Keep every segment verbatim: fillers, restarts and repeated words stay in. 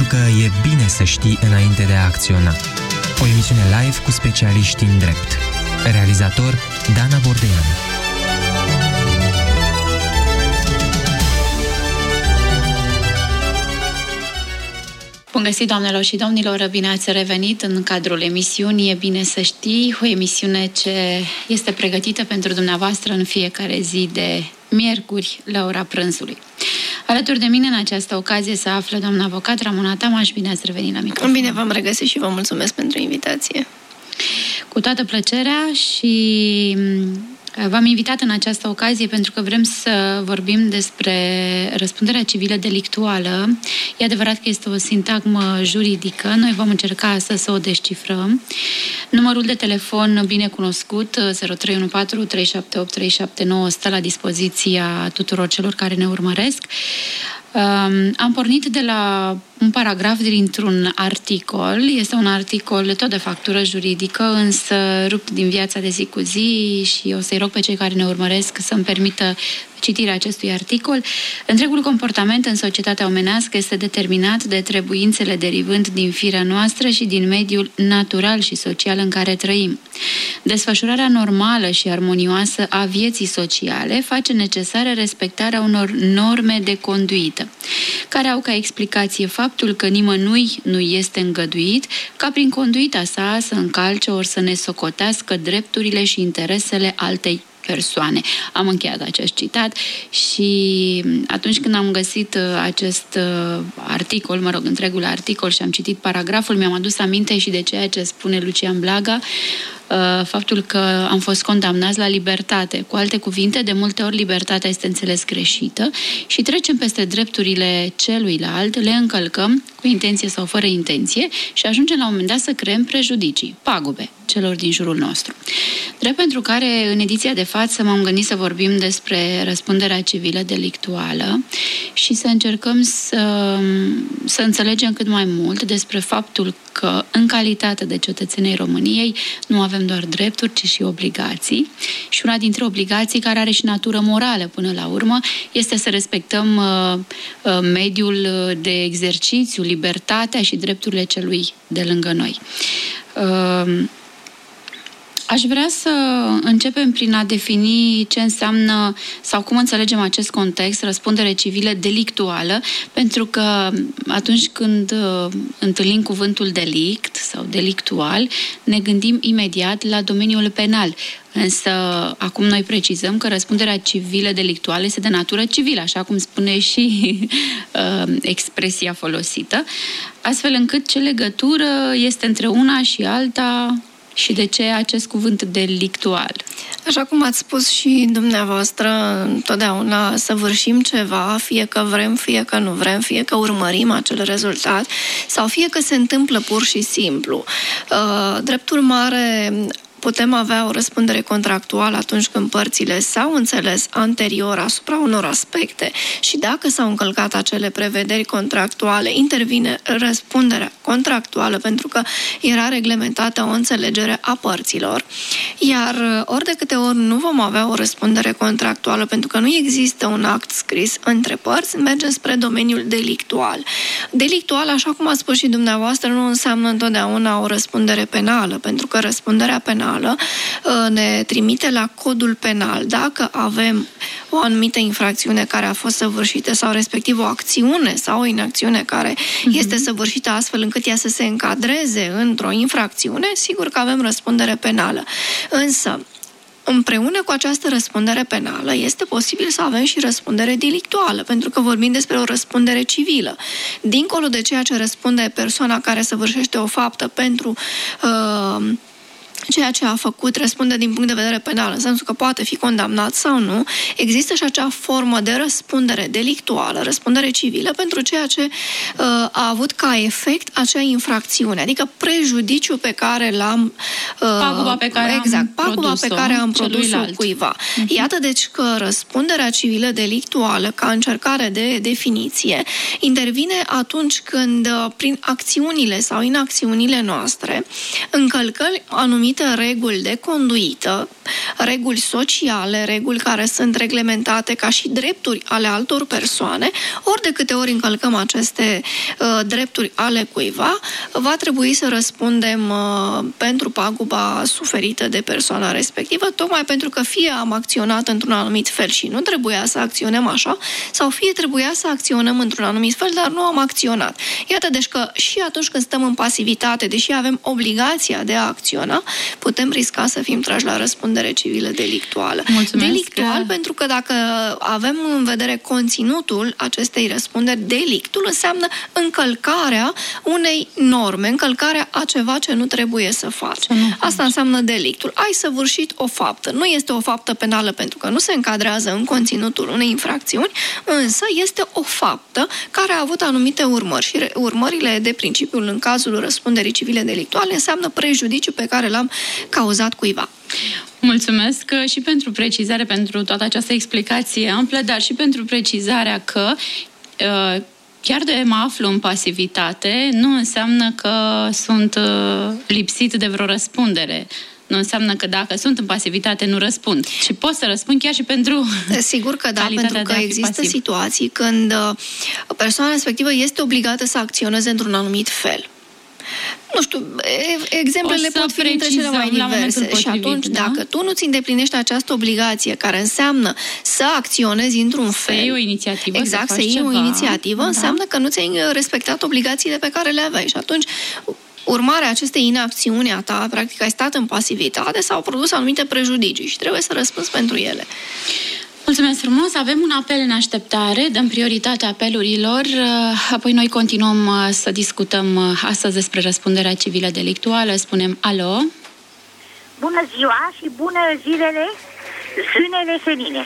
că e bine să știi înainte de a acționa. O emisiune live cu specialiști în drept. Realizator Dana Bordean. Bun găsit, doamnelor și domnilor, bine ați revenit în cadrul emisiunii E bine să știi, o emisiune ce este pregătită pentru dumneavoastră în fiecare zi de miercuri la ora prânzului. Alături de mine în această ocazie se află doamna avocat Ramona Tamaș. Bine ați revenit la microfon. Bine v-am regăsit și vă mulțumesc pentru invitație. Cu toată plăcerea și v-am invitat în această ocazie pentru că vrem să vorbim despre răspunderea civilă delictuală. E adevărat că este o sintagmă juridică. Noi vom încerca astăzi să o descifrăm. Numărul de telefon bine cunoscut, zero trei unu patru trei șapte opt trei șapte nouă, stă la dispoziția tuturor celor care ne urmăresc. Um, am pornit de la un paragraf dintr-un articol. Este un articol tot de factură juridică, însă rupt din viața de zi cu zi și o să-i rog pe cei care ne urmăresc să-mi permită citirea acestui articol. Întregul comportament în societatea omenească este determinat de trebuințele derivând din firea noastră și din mediul natural și social în care trăim. Desfășurarea normală și armonioasă a vieții sociale face necesară respectarea unor norme de conduită, care au ca explicație faptul că nimănui nu este îngăduit ca prin conduita sa să încalce ori să ne socotească drepturile și interesele altei persoane. Am încheiat acest citat și atunci când am găsit acest articol, mă rog, întregul articol și am citit paragraful, mi-am adus aminte și de ceea ce spune Lucian Blaga, faptul că am fost condamnați la libertate. Cu alte cuvinte, de multe ori libertatea este înțeles greșită și trecem peste drepturile celuilalt, le încălcăm cu intenție sau fără intenție și ajungem la un moment dat să creăm prejudicii, pagube celor din jurul nostru. Drept pentru care, în ediția de față, m-am gândit să vorbim despre răspunderea civilă delictuală și să încercăm să, să înțelegem cât mai mult despre faptul că, în calitate de cetățenii României, nu avem doar drepturi, ci și obligații. Și una dintre obligații, care are și natură morală până la urmă, este să respectăm uh, uh, mediul de exercițiu, libertatea și drepturile celui de lângă noi. Uh, Aș vrea să începem prin a defini ce înseamnă sau cum înțelegem acest context, răspundere civilă delictuală, pentru că atunci când întâlnim cuvântul delict sau delictual, ne gândim imediat la domeniul penal. Însă, acum noi precizăm că răspunderea civilă delictuală este de natură civilă, așa cum spune și uh, expresia folosită, astfel încât ce legătură este între una și alta și de ce acest cuvânt delictual? Așa cum ați spus și dumneavoastră, întotdeauna săvârșim ceva, fie că vrem, fie că nu vrem, fie că urmărim acel rezultat, sau fie că se întâmplă pur și simplu. Drept urmare, putem avea o răspundere contractuală atunci când părțile s-au înțeles anterior asupra unor aspecte și dacă s-au încălcat acele prevederi contractuale, intervine răspunderea contractuală pentru că era reglementată o înțelegere a părților. Iar ori de câte ori nu vom avea o răspundere contractuală pentru că nu există un act scris între părți, mergem spre domeniul delictual. Delictual, așa cum a spus și dumneavoastră, nu înseamnă întotdeauna o răspundere penală, pentru că răspunderea penală ne trimite la codul penal. Dacă avem o anumită infracțiune care a fost săvârșită sau respectiv o acțiune sau o inacțiune care uh-huh. este săvârșită astfel încât ea să se încadreze într-o infracțiune, sigur că avem răspundere penală. Însă, împreună cu această răspundere penală, este posibil să avem și răspundere delictuală, pentru că vorbim despre o răspundere civilă. Dincolo de ceea ce răspunde persoana care săvârșește o faptă pentru uh, ceea ce a făcut, răspunde din punct de vedere penal, în sensul că poate fi condamnat sau nu, există și acea formă de răspundere delictuală, răspundere civilă, pentru ceea ce uh, a avut ca efect acea infracțiune, adică prejudiciul pe care l-am uh, paguba pe care exact, am paguba produs-o, pe care am produs-o cuiva. Uh-huh. Iată deci că răspunderea civilă delictuală, ca încercare de definiție, intervine atunci când, prin acțiunile sau inacțiunile noastre, încălcăm anumite anumite reguli de conduită, reguli sociale, reguli care sunt reglementate ca și drepturi ale altor persoane, ori de câte ori încălcăm aceste uh, drepturi ale cuiva, va trebui să răspundem uh, pentru paguba suferită de persoana respectivă, tocmai pentru că fie am acționat într-un anumit fel și nu trebuia să acționăm așa, sau fie trebuia să acționăm într-un anumit fel, dar nu am acționat. Iată, deci că și atunci când stăm în pasivitate, deși avem obligația de a acționa, putem risca să fim trași la răspundere civilă delictuală. Mulțumesc. Delictual, pentru că dacă avem în vedere conținutul acestei răspunderi, delictul înseamnă încălcarea unei norme, încălcarea a ceva ce nu trebuie să faci. Asta înseamnă delictul. Ai săvârșit o faptă. Nu este o faptă penală pentru că nu se încadrează în conținutul unei infracțiuni, însă este o faptă care a avut anumite urmări și urmările de principiul în cazul răspunderii civile delictuale înseamnă prejudiciu pe care l-am cauzat cuiva. Mulțumesc și pentru precizare, pentru toată această explicație amplă, dar și pentru precizarea că chiar de mă aflu în pasivitate nu înseamnă că sunt lipsit de vreo răspundere. Nu înseamnă că dacă sunt în pasivitate nu răspund. Și pot să răspund chiar și pentru Sigur că da, pentru că există pasiv. situații când persoana respectivă este obligată să acționeze într-un anumit fel. Nu știu, exemplele pot fi dintre cele mai diverse. Și atunci, da? dacă tu nu-ți îndeplinești această obligație, care înseamnă să acționezi într-un fel... Să iei o inițiativă, exact, să, să iei ceva. o inițiativă, da? înseamnă că nu ți-ai respectat obligațiile pe care le aveai. Și atunci, urmarea acestei inacțiuni a ta, practic ai stat în pasivitate, s-au produs anumite prejudicii și trebuie să răspunzi pentru ele. Mulțumesc frumos! Avem un apel în așteptare, dăm prioritate apelurilor, apoi noi continuăm să discutăm astăzi despre răspunderea civilă delictuală. Spunem alo! Bună ziua și bună zilele, zânele senine!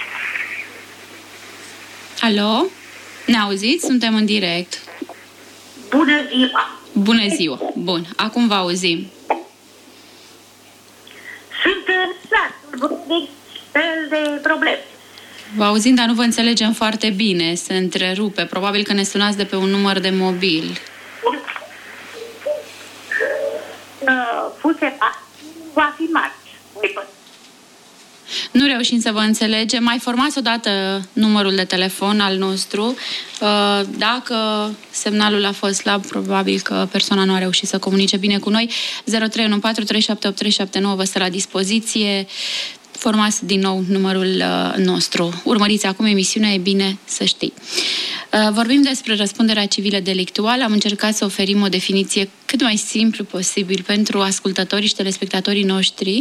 Alo? Ne auziți? Suntem în direct. Bună ziua! Bună ziua! Bun, acum vă auzim. Sunt în sat, de fel de probleme. Vă auzim, dar nu vă înțelegem foarte bine. Se întrerupe. Probabil că ne sunați de pe un număr de mobil. Uh, fuse va fi marți. Nu reușim să vă înțelegem. Mai formați odată numărul de telefon al nostru. Dacă semnalul a fost slab, probabil că persoana nu a reușit să comunice bine cu noi. zero trei unu patru trei șapte opt trei șapte nouă vă stă la dispoziție. Formați din nou numărul nostru. Urmăriți acum emisiunea, e bine să știi. Vorbim despre răspunderea civilă delictuală. Am încercat să oferim o definiție cât mai simplu posibil pentru ascultătorii și telespectatorii noștri.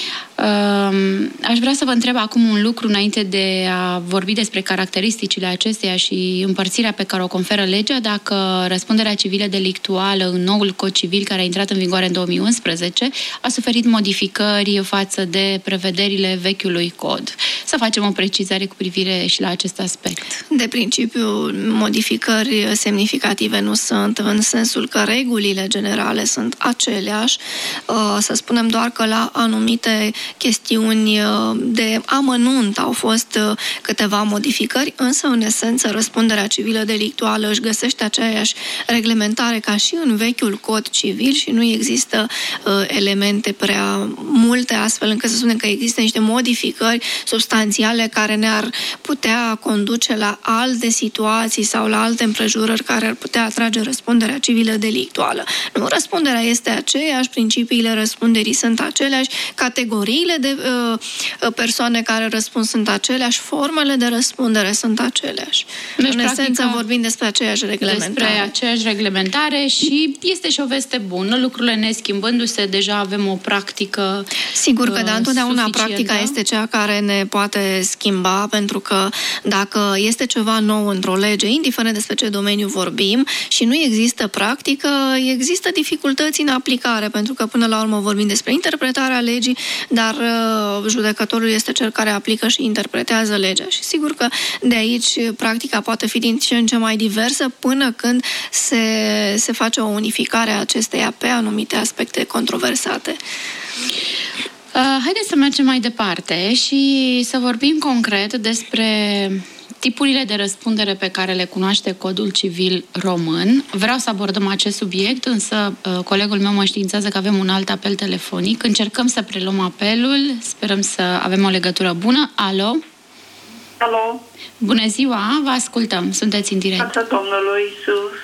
Aș vrea să vă întreb acum un lucru înainte de a vorbi despre caracteristicile acesteia și împărțirea pe care o conferă legea, dacă răspunderea civilă delictuală în noul cod civil care a intrat în vigoare în două mii unsprezece a suferit modificări față de prevederile vechiului cod. Să facem o precizare cu privire și la acest aspect. De principiu, modificări semnificative nu sunt, în sensul că regulile generale sunt aceleași. Să spunem doar că la anumite chestiuni de amănunt au fost câteva modificări, însă, în esență, răspunderea civilă delictuală își găsește aceeași reglementare ca și în vechiul cod civil și nu există elemente prea multe, astfel încât să spunem că există niște modificări substanțiale care ne-ar putea conduce la alte situații sau la alte împrejurări care ar putea atrage răspunderea civilă delictuală. Nu, răspunderea este aceeași, principiile răspunderii sunt aceleași, categoriile de uh, persoane care răspund sunt aceleași, formele de răspundere sunt aceleași. Deci, în esență, vorbim despre aceeași reglementare. Despre aceeași reglementare și este și o veste bună. Lucrurile ne schimbându-se, deja avem o practică Sigur că, da, întotdeauna suficientă. Practica este cea care ne poate schimba, pentru că dacă este ceva nou într-o lege, indiferent despre ce domeniu vorbim, și nu există practică, există dificultăți în aplicare, pentru că până la urmă vorbim despre interpretarea legii, dar uh, judecătorul este cel care aplică și interpretează legea. Și sigur că de aici practica poate fi din ce în ce mai diversă până când se, se face o unificare a acesteia pe anumite aspecte controversate. Uh, haideți să mergem mai departe și să vorbim concret despre tipurile de răspundere pe care le cunoaște Codul Civil Român. Vreau să abordăm acest subiect, însă colegul meu mă înștiințează că avem un alt apel telefonic. Încercăm să preluăm apelul, sperăm să avem o legătură bună. Alo? Alo? Bună ziua, vă ascultăm, sunteți în direct. Fața Domnului Iisus.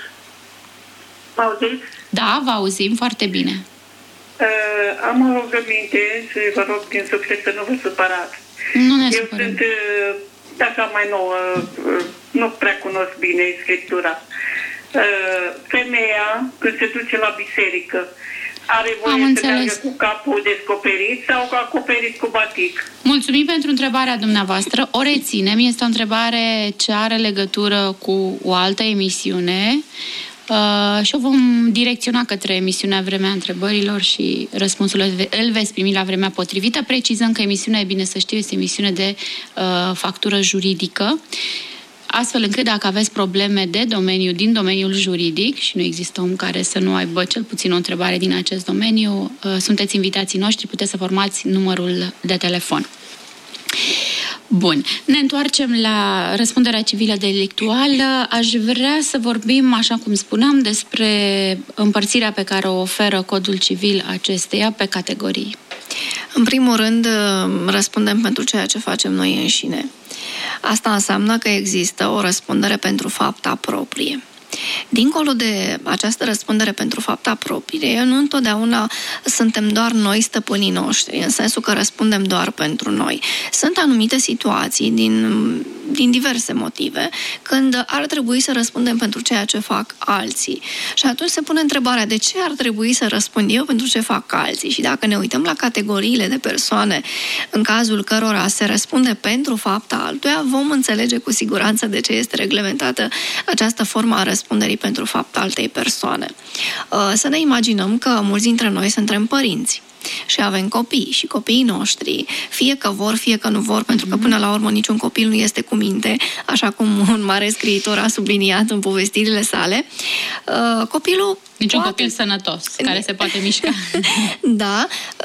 Mă auziți? Da, vă auzim foarte bine. Uh, am o rugăminte și vă rog din suflet să nu vă supărați. Nu ne Eu supărăm. sunt uh, așa mai nouă, uh, nu prea cunosc bine Scriptura. Uh, femeia, când se duce la biserică, are voie să meargă cu capul descoperit sau cu acoperit cu batic? Mulțumim pentru întrebarea dumneavoastră. O reținem. Este o întrebare ce are legătură cu o altă emisiune. Uh, și o vom direcționa către emisiunea Vremea Întrebărilor și răspunsul îl veți primi la vremea potrivită. Precizăm că emisiunea, e bine să știu, este emisiune de uh, factură juridică, astfel încât dacă aveți probleme de domeniu, din domeniul juridic, și nu există om care să nu aibă cel puțin o întrebare din acest domeniu, uh, sunteți invitații noștri, puteți să formați numărul de telefon. Bun, ne întoarcem la răspunderea civilă delictuală. Aș vrea să vorbim, așa cum spuneam, despre împărțirea pe care o oferă Codul Civil acesteia pe categorii. În primul rând, răspundem pentru ceea ce facem noi înșine. Asta înseamnă că există o răspundere pentru fapta proprie. Dincolo de această răspundere pentru fapta proprie, nu întotdeauna suntem doar noi stăpânii noștri, în sensul că răspundem doar pentru noi. Sunt anumite situații din, din diverse motive când ar trebui să răspundem pentru ceea ce fac alții. Și atunci se pune întrebarea, de ce ar trebui să răspund eu pentru ce fac alții? Și dacă ne uităm la categoriile de persoane în cazul cărora se răspunde pentru fapta altuia, vom înțelege cu siguranță de ce este reglementată această formă a răspunderii pentru fapta altei persoane. Să ne imaginăm că mulți dintre noi suntem părinți și avem copii și copiii noștri, fie că vor, fie că nu vor, pentru că până la urmă niciun copil nu este cu minte, așa cum un mare scriitor a subliniat în povestirile sale. Copilul Niciun poate... copil sănătos, care se poate mișca. Da,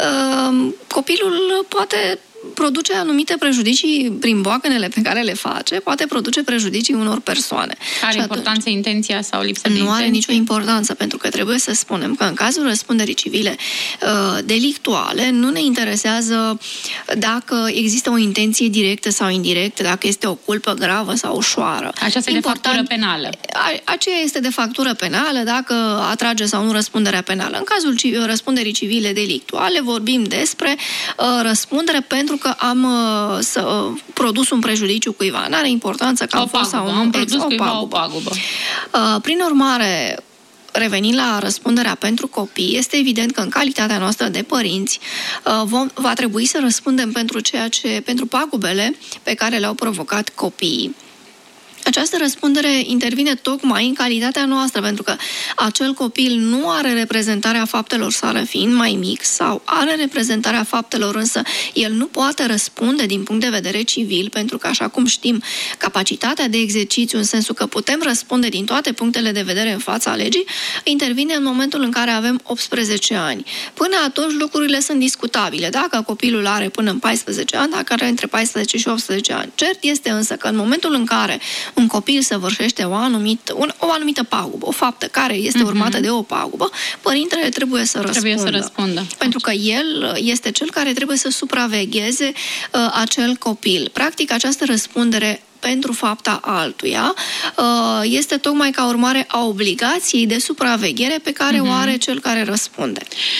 copilul poate produce anumite prejudicii prin boacanele pe care le face, poate produce prejudicii unor persoane. Are importanță intenția sau lipsa de intenție? Nu are nicio importanță, pentru că trebuie să spunem că în cazul răspunderii civile uh, delictuale nu ne interesează dacă există o intenție directă sau indirectă, dacă este o culpă gravă sau ușoară. Aceasta e de factură penală. A, aceea este de factură penală, dacă atrage sau nu răspunderea penală. În cazul ci, răspunderii civile delictuale vorbim despre uh, răspundere pentru că am uh, să, uh, produs un prejudiciu cuiva. N-are importanță că am fost sau nu. Am produs cuiva o pagubă. Uh, prin urmare, revenind la răspunderea pentru copii, este evident că în calitatea noastră de părinți uh, vom, va trebui să răspundem pentru ceea ce, pentru pagubele pe care le-au provocat copiii. Această răspundere intervine tocmai în calitatea noastră, pentru că acel copil nu are reprezentarea faptelor sale fiind mai mic sau are reprezentarea faptelor, însă el nu poate răspunde din punct de vedere civil, pentru că, așa cum știm, capacitatea de exercițiu, în sensul că putem răspunde din toate punctele de vedere în fața legii, intervine în momentul în care avem optsprezece ani. Până atunci lucrurile sunt discutabile. Dacă copilul are până în paisprezece ani, dacă are între paisprezece și optsprezece ani. Cert este însă că în momentul în care un copil săvârșește o anumită, un, o anumită pagubă, o faptă care este urmată uh-huh. de o pagubă, părintele trebuie să răspundă. Trebuie să răspundă. Pentru că el este cel care trebuie să supravegheze uh, acel copil. Practic, această răspundere pentru fapta altuia uh, este tocmai ca urmare a obligației de supraveghere pe care uh-huh. o are cel care răspunde.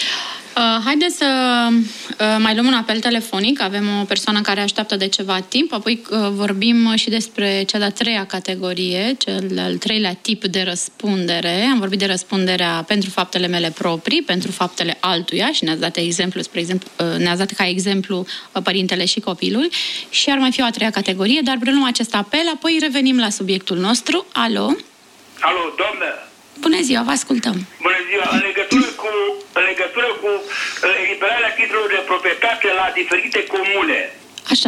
Uh, haideți să uh, mai luăm un apel telefonic. Avem o persoană care așteaptă de ceva timp, apoi uh, vorbim și despre cea de-a treia categorie, cel al treilea tip de răspundere. Am vorbit de răspunderea pentru faptele mele proprii, pentru faptele altuia și ne-ați dat exemplu, spre exemplu, uh, ne-ați dat ca exemplu uh, părintele și copilul, și ar mai fi o a treia categorie, dar preluăm acest apel, apoi revenim la subiectul nostru. Alo? Alo, doamnă! Bună ziua, vă ascultăm! Bună ziua! În legătură cu, în legătură cu eliberarea titlurilor de proprietate la diferite comune. Așa.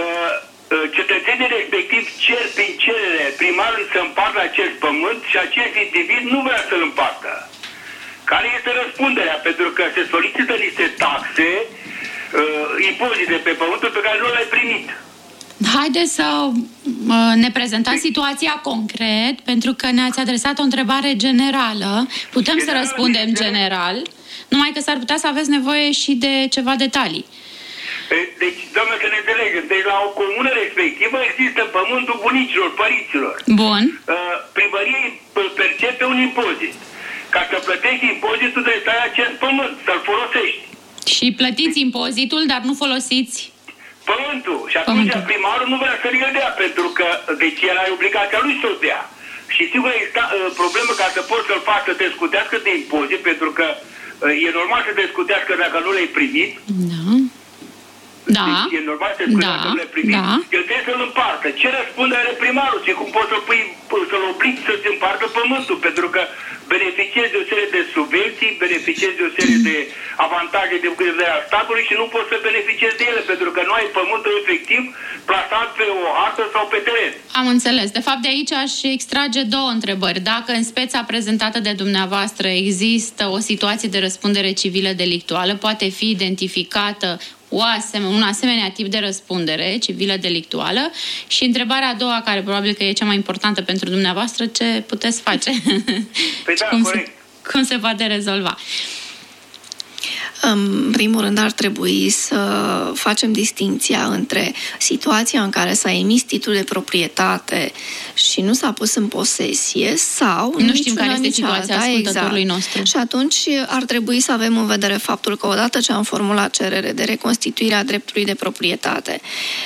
Cetățenii respectiv cer prin cerere primarului să împartă acest pământ și acest individ nu vrea să-l împartă. Care este răspunderea? Pentru că se solicită niște taxe, impozite pe pământul pe care nu l-ai primit. Haideți să ne prezentați situația concret, pentru că ne-ați adresat o întrebare generală. Putem să răspundem general, numai că s-ar putea să aveți nevoie și de ceva detalii. Deci, doamnă, să ne înțelegem, deci la o comună respectivă există pământul bunicilor, părinților. Bun. Primăria percepe un impozit. Ca să plătești impozitul, trebuie să ai acest pământ, să-l folosești. Și plătiți impozitul, dar nu folosiți pământul. Și atunci pământul. Primarul nu vrea să-l dea, pentru că, deci el are obligația lui să-l dea. Și sigur există uh, problemă ca să poți să-l faci să te scutească de impozit, pentru că uh, e normal să te scutească dacă nu l-ai primit. Da. Da. Deci e normal să te scutească da. dacă nu l-ai primit. Da. El trebuie să-l împartă. Ce răspunde are primarul? Și cum poți să-l pui, să-l obligi să-ți împartă pământul? Pentru că beneficiezi de o serie de subvenții, beneficiezi de o serie de avantaje de vederea statului și nu poți să beneficiezi de ele, pentru că nu ai pământul efectiv plasat pe o hartă sau pe teren. Am înțeles. De fapt, de aici aș extrage două întrebări. Dacă în speța prezentată de dumneavoastră există o situație de răspundere civilă delictuală, poate fi identificată o asemenea, un asemenea tip de răspundere civilă delictuală, și întrebarea a doua, care probabil că e cea mai importantă pentru dumneavoastră, ce puteți face? Păi da, cum, corect. se, cum se poate rezolva? În primul rând ar trebui să facem distinția între situația în care s-a emis titlul de proprietate și nu s-a pus în posesie sau nu știm care este situația ascultătorului exact. nostru. Și atunci ar trebui să avem în vedere faptul că odată ce am formulat cerere de reconstituire a dreptului de proprietate,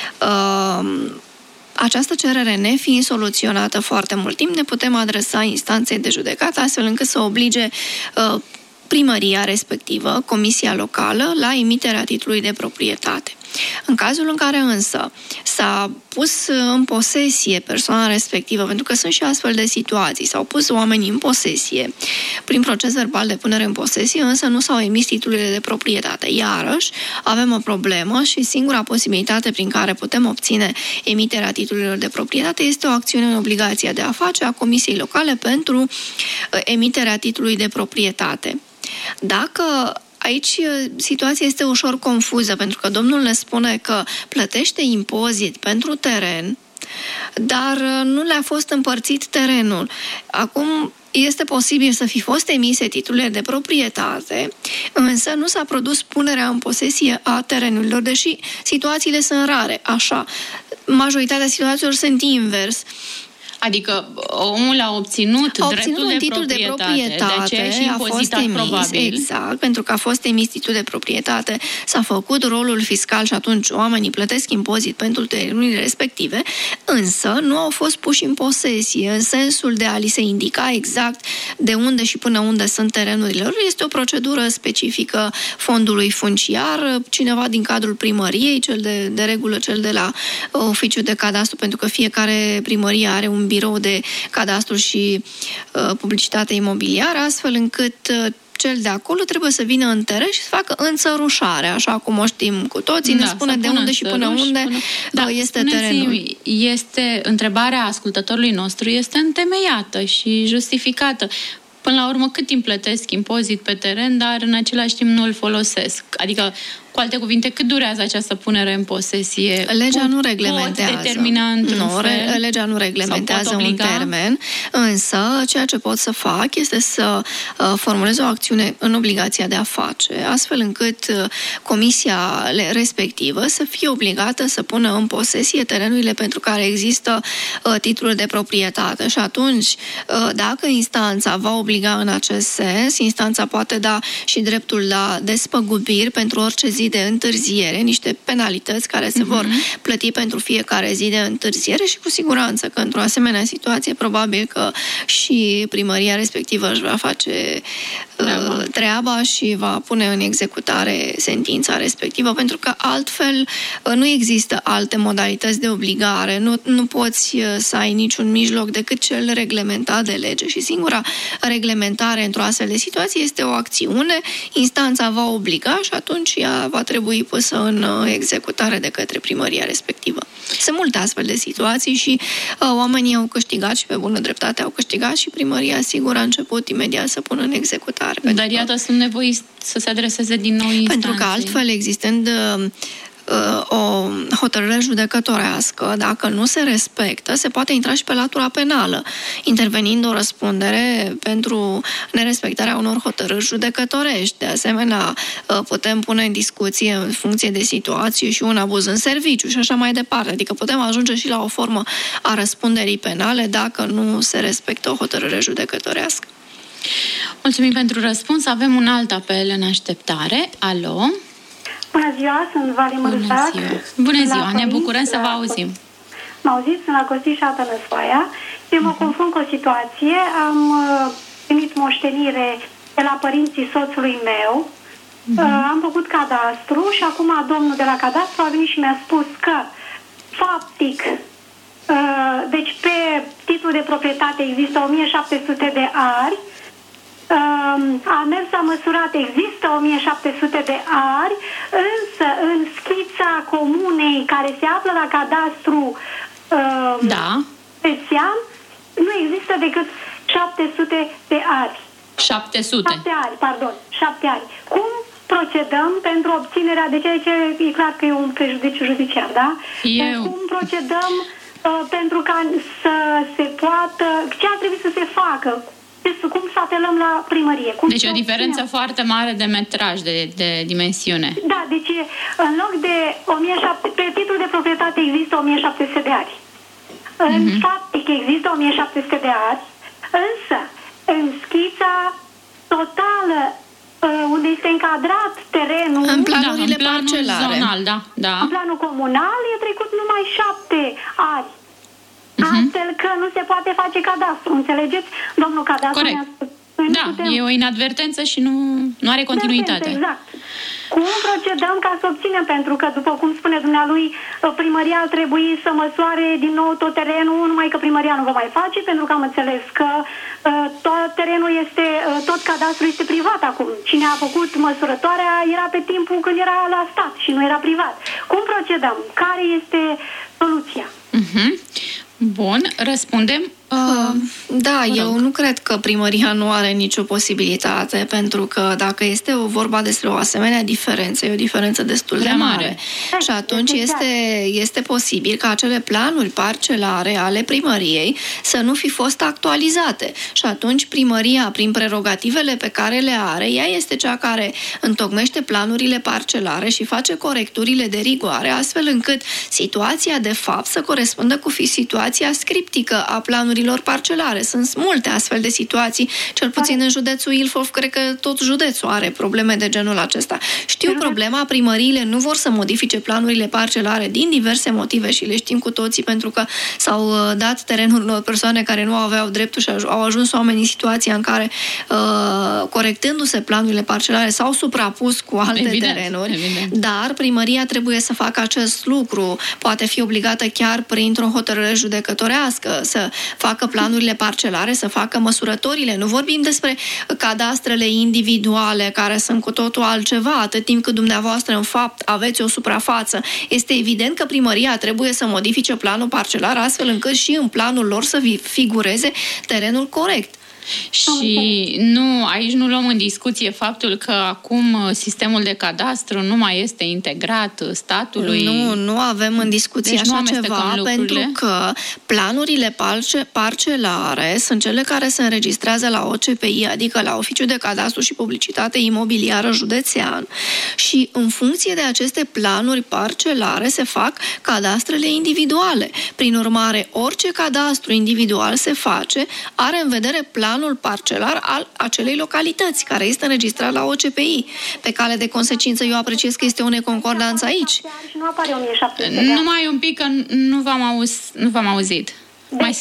uh, această cerere nefiind soluționată foarte mult timp, ne putem adresa instanței de judecată astfel încât să oblige uh, primăria respectivă, comisia locală, la emiterea titlului de proprietate. În cazul în care însă s-a pus în posesie persoana respectivă, pentru că sunt și astfel de situații, s-au pus oamenii în posesie, prin proces verbal de punere în posesie, însă nu s-au emis titlurile de proprietate. Iarăși, avem o problemă și singura posibilitate prin care putem obține emiterea titlurilor de proprietate este o acțiune în obligația de a face a comisiei locale pentru emiterea titlului de proprietate. Dacă aici situația este ușor confuză, pentru că domnul ne spune că plătește impozit pentru teren, dar nu le-a fost împărțit terenul. Acum este posibil să fi fost emise titlurile de proprietate, însă nu s-a produs punerea în posesie a terenurilor, deși situațiile sunt rare, așa. Majoritatea situațiilor sunt invers. Adică omul a obținut, a obținut dreptul un de titlu proprietate, de proprietate, de aceea și a fost emis, probabil. exact, pentru că a fost emis titlul de proprietate, s-a făcut rolul fiscal și atunci oamenii plătesc impozit pentru terenurile respective, însă nu au fost puși în posesie, în sensul de a li se indica exact de unde și până unde sunt terenurile lor. Este o procedură specifică fondului funciar, cineva din cadrul primăriei, cel de, de regulă cel de la oficiul de cadastru, pentru că fiecare primărie are un birou de cadastru și uh, publicitate imobiliară, astfel încât uh, cel de acolo trebuie să vină în teren și să facă înțărușare, așa cum o știm cu toții, da, ne spune de unde și până unde până... Da, este terenul. Este, întrebarea ascultătorului nostru este întemeiată și justificată. Până la urmă, cât timp plătesc impozit pe teren, dar în același timp nu îl folosesc? Adică, cu alte cuvinte, cât durează această punere în posesie? Legea pot, nu reglementează. Pot determina într-un nu, fel? Legea nu reglementează un termen, însă ceea ce pot să fac este să uh, formulez o acțiune în obligația de a face, astfel încât uh, comisia respectivă să fie obligată să pună în posesie terenurile pentru care există uh, titlul de proprietate. Și atunci, uh, dacă instanța va obliga în acest sens, instanța poate da și dreptul la despăgubiri pentru orice zi de întârziere, niște penalități care se uh-huh. vor plăti pentru fiecare zi de întârziere și cu siguranță că într-o asemenea situație probabil că și primăria respectivă își va face uh, treaba și va pune în executare sentința respectivă, pentru că altfel uh, nu există alte modalități de obligare, nu, nu poți uh, să ai niciun mijloc decât cel reglementat de lege și singura reglementare într-o astfel de situație este o acțiune, instanța va obliga și atunci ea va trebui pusă în executare de către primăria respectivă. Sunt multe astfel de situații și uh, oamenii au câștigat și pe bună dreptate au câștigat și primăria sigur a început imediat să pună în executare. Dar iată, sunt nevoiți să se adreseze din nou instanței. Pentru că altfel, existând uh, o hotărâre judecătorească, dacă nu se respectă, se poate intra și pe latura penală, intervenind o răspundere pentru nerespectarea unor hotărâri judecătorești. De asemenea, putem pune în discuție în funcție de situație și un abuz în serviciu și așa mai departe. Adică putem ajunge și la o formă a răspunderii penale dacă nu se respectă o hotărâre judecătorească. Mulțumim pentru răspuns. Avem un alt apel în așteptare. Alo? Bună ziua, sunt Vali Mărzac. Bună ziua, Bună ziua. ne bucurăm să vă auzim. Mă auziți? Sunt la Costișa Tănăsfoaia. Eu mă confrunt cu o situație. Am primit moștenire de la părinții soțului meu. Uh-huh. Am făcut cadastru și acum domnul de la cadastru a venit și mi-a spus că faptic, deci pe titlul de proprietate există o mie șapte sute de ari, a mers, a măsurat, există o mie șapte sute de ari, însă în schița comunei care se află la cadastru da. Pețian, nu există decât șapte sute de ari. șapte sute? șapte ari, pardon, șapte ari. Cum procedăm pentru obținerea, deci aici e clar că e un prejudiciu judiciar, da? Eu... Cum procedăm uh, pentru ca să se poată, ce ar trebui să se facă? Cum să apelăm la primărie? Cum deci o diferență obținem? Foarte mare de metraj, de, de dimensiune. Da, deci în loc de o mie șapte sute, pe titlul de proprietate există o mie șapte sute de ari. În uh-huh. faptic există o mie șapte sute de ari, însă în schița totală unde este încadrat terenul în planurile da, în planul parcelare. Zonal, da, da. În planul comunal e trecut numai șapte ari. Uh-huh. Astfel că nu se poate face cadastru. Înțelegeți? Domnul cadastru Corect. Da, putem... e o inadvertență și nu, nu are continuitate. Exact. Cum procedăm ca să obținem? Pentru că, după cum spune dumnealui, primăria ar trebui să măsoare din nou tot terenul, numai că primăria nu va mai face, pentru că am înțeles că uh, tot terenul este, uh, tot cadastrul este privat acum. Cine a făcut măsurătoarea era pe timpul când era la stat și nu era privat. Cum procedăm? Care este soluția? Uh-huh. Bun, răspundem. Uh, da, eu nu cred că primăria nu are nicio posibilitate, pentru că dacă este o vorba despre o asemenea diferență, e o diferență destul de mare. mare. Și atunci este, este posibil ca acele planuri parcelare ale primăriei să nu fi fost actualizate. Și atunci primăria, prin prerogativele pe care le are, ea este cea care întocmește planurile parcelare și face corecturile de rigoare, astfel încât situația de fapt să corespundă cu situația scriptică a planurilor parcelare. Sunt multe astfel de situații, cel puțin în județul Ilfov, cred că tot județul are probleme de genul acesta. Știu problema, primăriile nu vor să modifice planurile parcelare din diverse motive și le știm cu toții, pentru că s-au dat terenuri unor persoane care nu aveau dreptul și au ajuns oamenii în situația în care, uh, corectându-se planurile parcelare, s-au suprapus cu alte evident, terenuri, evident. Dar primăria trebuie să facă acest lucru. Poate fi obligată chiar printr-o hotărâre judecătorească să facă planurile parcelare, să facă măsurătorile. Nu vorbim despre cadastrele individuale, care sunt cu totul altceva, atât timp cât dumneavoastră în fapt aveți o suprafață. Este evident că primăria trebuie să modifice planul parcelar astfel încât și în planul lor să figureze terenul corect. Și nu, aici nu luăm în discuție faptul că acum sistemul de cadastru nu mai este integrat statului. Nu, nu avem în discuție deci așa ceva, pentru că planurile parcelare sunt cele care se înregistrează la O C P I, adică la Oficiul de Cadastru și Publicitate Imobiliară Județean, și în funcție de aceste planuri parcelare se fac cadastrele individuale. Prin urmare, orice cadastru individual se face, are în vedere planul planul parcelar al acelei localități, care este înregistrat la O C P I. Pe cale de consecință, eu apreciez că este o neconcordanță aici. Nu apare o mie șapte sute. Numai un pic, că nu v-am, auz, nu v-am auzit. Deci, Mai...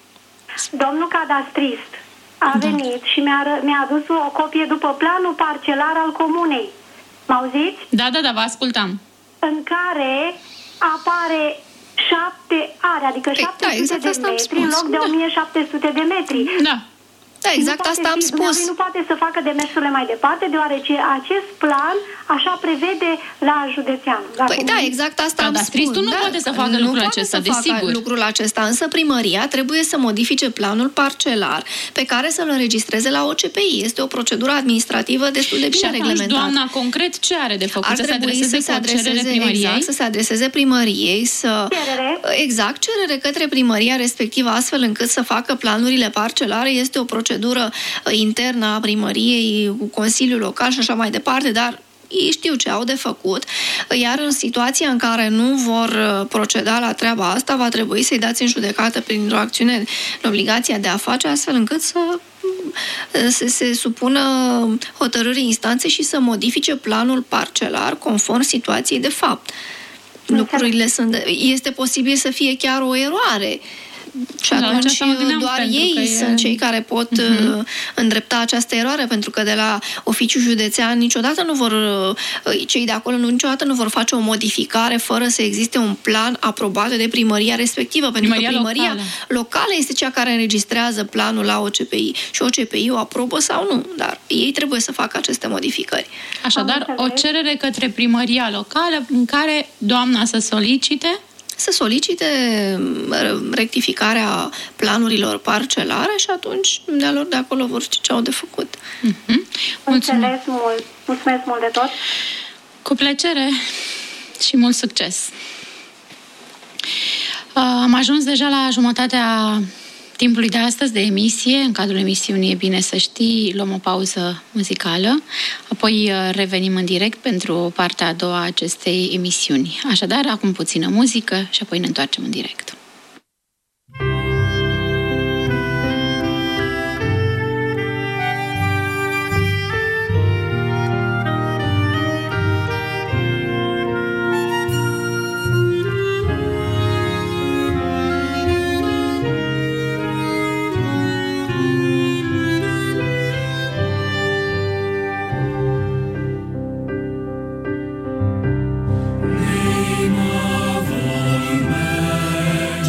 domnul cadastrist a da. venit și mi-a, mi-a adus o copie după planul parcelar al comunei. M-auziți? Da, da, da, vă ascultam. În care apare șapte are, adică șapte sute da, exact de metri în loc de o mie șapte sute de metri. Da. Da, exact asta am spus. Nu poate să facă demersurile mai departe, deoarece acest plan așa prevede la județean. Păi da, exact asta da, am da, spus. Nu da, poate să facă nu lucrul poate acesta, să facă desigur. lucrul acesta, însă primăria trebuie să modifice planul parcelar pe care să-l înregistreze la O C P I. Este o procedură administrativă destul de bine reglementată. Doamna, concret, ce are de făcut? Ar să trebui se adreseze, să se adreseze primăriei? Exact, să se adreseze primăriei, să... Cerere. Exact, cerere către primăria respectivă, astfel încât să facă planurile parcelare. Este o procedură internă a primăriei cu Consiliul Local și așa mai departe, dar ei știu ce au de făcut, iar în situația în care nu vor proceda la treaba asta, va trebui să-i dați în judecată prin o acțiune în obligația de a face, astfel încât să se, se supună hotărârii instanței și să modifice planul parcelar conform situației de fapt. Lucrurile sunt... Este posibil să fie chiar o eroare. Și atunci doar ei sunt e... cei care pot uh-huh. îndrepta această eroare, pentru că de la oficiul județean niciodată nu vor, cei de acolo niciodată nu vor face o modificare fără să existe un plan aprobat de primăria respectivă, pentru primăria că primăria locală. locală este cea care înregistrează planul la O C P I și O C P I o aprobă sau nu, dar ei trebuie să facă aceste modificări. Așadar, o cerere către primăria locală în care doamna să solicite să solicite rectificarea planurilor parcelare și atunci de-alor de acolo vor ști ce au de făcut. Mm-hmm. Mulțumesc mult! Mulțumesc mult de tot! Cu plăcere și mult succes! Am ajuns deja la jumătatea timpului de astăzi de emisie. În cadrul emisiunii E bine să știi, luăm o pauză muzicală, apoi revenim în direct pentru partea a doua a acestei emisiuni. Așadar, acum puțină muzică și apoi ne întoarcem în direct. Name of all men.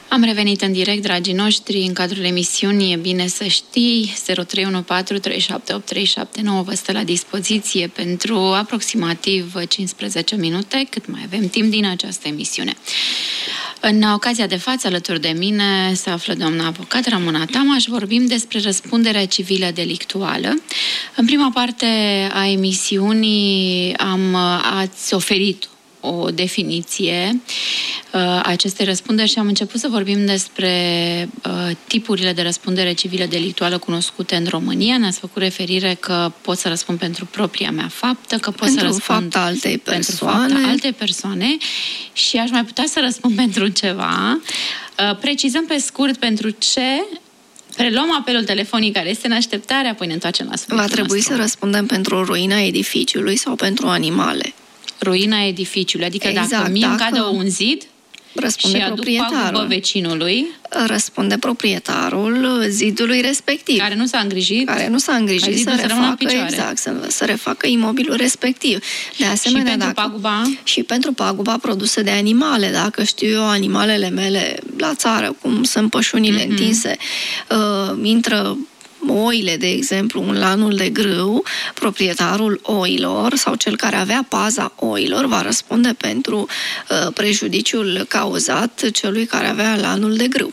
Am revenit în direct, dragii noștri, în cadrul emisiunii E bine să știi. zero trei unu patru trei șapte opt trei șapte nouă vă stă la dispoziție pentru aproximativ cincisprezece minute, cât mai avem timp din această emisiune. În ocazia de față, alături de mine, se află doamna avocat Ramona Tamaș. Vorbim despre răspunderea civilă delictuală. În prima parte a emisiunii am, ați oferit o definiție uh, acestei răspunderi și am început să vorbim despre uh, tipurile de răspundere civilă delictuală cunoscute în România. Ne-ați făcut referire că pot să răspund pentru propria mea faptă, că pot pentru să răspund fapta altei persoane. pentru fapta altei persoane și aș mai putea să răspund pentru ceva. Uh, precizăm pe scurt pentru ce. Preluăm apelul telefonic care este în așteptare, apoi ne întoarcem la subiectul Va trebui nostru. să răspundem pentru ruina edificiului sau pentru animale. Ruina edificiului, adică exact, dacă mie îmi dacă cade un zid răspunde și aduc pagubă vecinului, răspunde proprietarul zidului respectiv. Care nu s-a îngrijit. Care nu s-a îngrijit să, să refacă, exact, să, să refacă imobilul respectiv. De asemenea, și pentru dacă, paguba? Și pentru paguba produsă de animale. Dacă știu eu, animalele mele la țară, cum sunt pășunile mm-hmm. întinse, uh, intră oile, de exemplu, în lanul de grâu, proprietarul oilor sau cel care avea paza oilor va răspunde pentru uh, prejudiciul cauzat celui care avea lanul de grâu.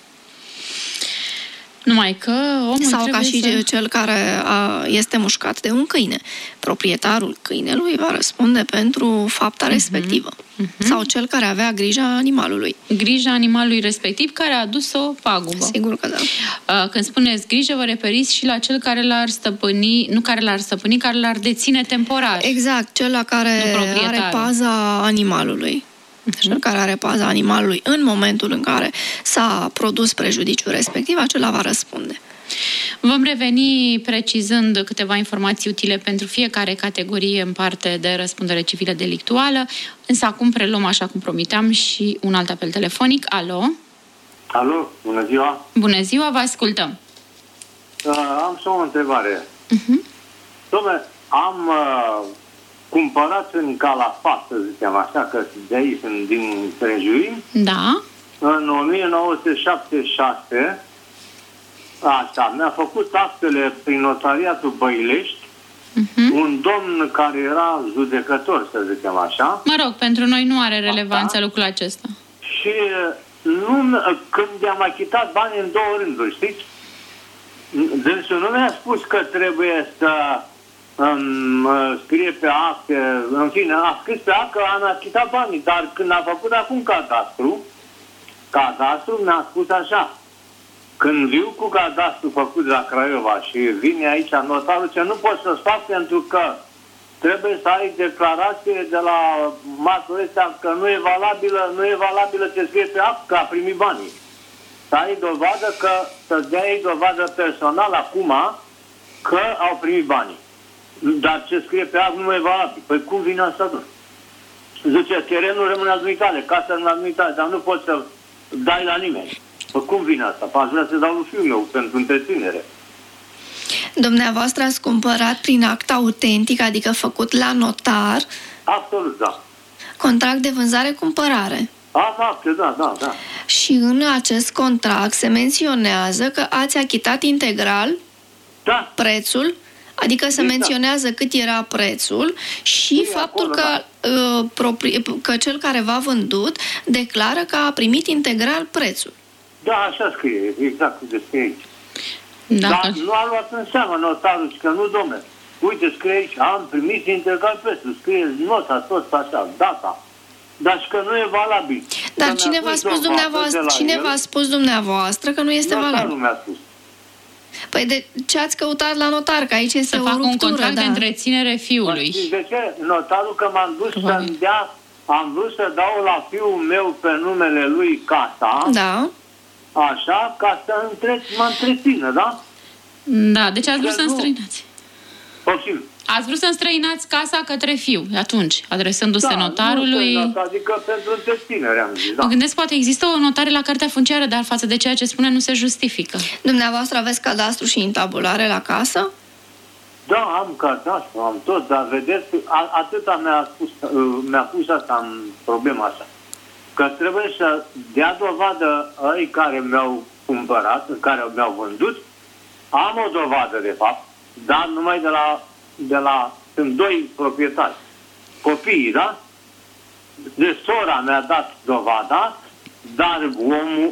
Numai că omul sau ca și să... cel care a, este mușcat de un câine. Proprietarul câinelui va răspunde pentru fapta uh-huh. respectivă. Uh-huh. Sau cel care avea grija animalului. Grija animalului respectiv care a adus o pagubă. Sigur că da. Când spuneți grijă, vă referiți și la cel care l-ar stăpâni, nu care l-ar stăpâni, care l-ar deține temporar. Exact, cel la care are paza animalului. Cel care are paza animalului în momentul în care s-a produs prejudiciul respectiv, acela va răspunde. Vom reveni precizând câteva informații utile pentru fiecare categorie în parte de răspundere civilă delictuală, însă acum preluăm, așa cum promiteam, și un alt apel telefonic. Alo? Alo, bună ziua! Bună ziua, vă ascultăm! Uh, am și o întrebare. Uh-huh. Dom'le, am... Uh... cumpărat în Calafat, să zicem așa, că de aici sunt din Prejuri. Da. În o mie nouă sute șaptezeci și șase, așa, mi-a făcut actele prin notariatul Băilești, uh-huh. un domn care era judecător, să zicem așa. Mă rog, pentru noi nu are relevanță lucrul acesta. Și nu, când i-am achitat banii în două rânduri, știți? Dânsul nu mi-a spus că trebuie să Um, scrie pe acte, în fine, a scris pe act că am achitat banii, dar când a făcut acum cadastru, cadastru mi-a spus așa: când viu cu cadastru făcut la Craiova și vine aici notarul, ce nu pot să fac pentru că trebuie să ai declarație de la matul ăsta că nu e valabilă, nu e valabilă ce scrie pe act, că a primit banii. Să ai dovadă că, să dea ei dovadă personal acum că au primit banii. Dar ce scrie pe act nu e valabil. Păi cum vine asta, domnule? Zice, terenul rămâne al dumitale, casa rămâne al dumitale, dar nu poți să dai la nimeni. Păi cum vine asta? Păi aș vrea să dau lui fiul meu pentru întreținere. Dumneavoastră ați cumpărat prin act autentic, adică făcut la notar? Absolut, da. Contract de vânzare-cumpărare. A, da, da, da, da. Și în acest contract se menționează că ați achitat integral da. prețul. Adică se exact. menționează cât era prețul și e faptul acolo, că, da. uh, propri, că cel care v-a vândut declară că a primit integral prețul. Da, așa scrie, exact cum scrie aici. Da. Dar nu a luat în seamă notarul, că nu, domne, uite, scrie aici, am primit integral prețul, scrie nota, tot așa, data. Dar și că nu e valabil. Dar că cine v-a spus dumneavoastră, cine v-a spus dumneavoastră că nu este notarul valabil? Nu mi-a spus. Păi de ce ați căutat la notar? Că aici este să o facă ruptură, un contract da. de întreținere fiului. De ce? Notarul că m-am dus să-mi dea, am vrut să dau la fiul meu pe numele lui casa, da. așa, ca să între, mă întrețină, da? Da, deci ați vrut să înstrăinați. Poftim. Ați vrut să înstrăinați casa către fiu, atunci, adresându-se da, notarului... Da, adică pentru întreținere, am zis, da. Mă gândesc, poate există o notare la cartea funciară, dar față de ceea ce spune nu se justifică. Dumneavoastră aveți cadastru și intabulare la casă? Da, am cadastru, am tot, dar vedeți, a, atâta mi-a, spus, mi-a pus asta în problema asta. că trebuie să dea dovadă ei care mi-au cumpărat, care mi-au vândut. Am o dovadă, de fapt, dar numai de la, de la sunt doi proprietari. Copiii, da? De sora mi-a dat dovada, dar omul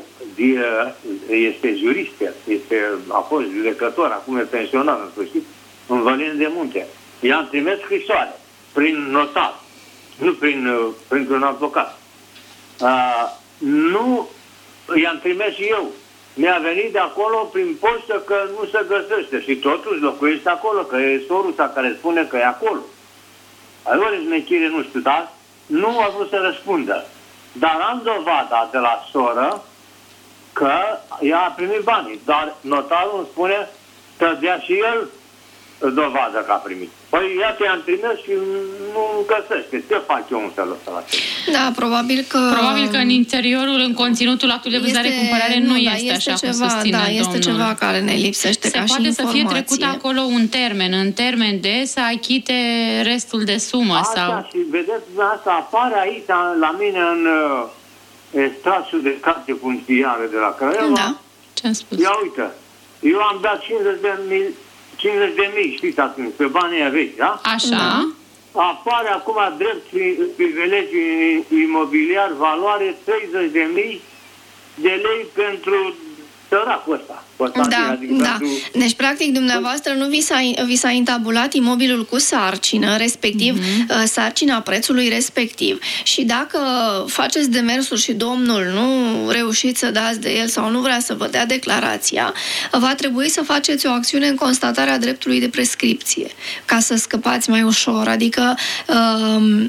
este jurist, este, a fost judecător, acum e pensionar, în sfârșit, în Vălin de Munte. I-am trimis scrisoare prin notar, nu prin, printr-un avocat. Uh, nu i-am trimis eu. Mi-a venit de acolo prin poștă că nu se găsește și totuși locuiește acolo, că e soruța care spune că e acolo. Ai ori znechire, nu știu, dar nu a vrut să răspundă. Dar am dovada de la soră că ea a primit banii, dar notarul îmi spune să dea și el dovadă că a primit. Păi iată, i-am trimis și nu găsește. Ce fac eu în felul ăsta? Da, probabil că... Probabil că în interiorul, în conținutul actului de vânzare-cumpărare nu, nu este, da, este așa ceva, cum susține da, este domnul. ceva care ne lipsește Se ca poate și să fie trecut acolo un termen, în termen de să achite restul de sumă. Asta, sau... și vedeți, asta apare aici la mine în uh, extractul de carte funciară de la Craiova. Da. Ce am spus? Ia uite, eu am dat cincizeci de mii, cincizeci de mii, știți atunci, pe banii aia vechi, da? Așa. Da. Apare acum drept privilegiu imobiliar, valoare treizeci de mii de lei pentru săracul ăsta. Da, adică da. Pentru... Deci, practic, dumneavoastră nu vi s-a, vi s-a intabulat imobilul cu sarcină, respectiv mm-hmm. sarcina prețului respectiv. Și dacă faceți demersuri și domnul nu reușiți să dați de el sau nu vrea să vă dea declarația, va trebui să faceți o acțiune în constatarea dreptului de prescripție, ca să scăpați mai ușor. Adică... Um,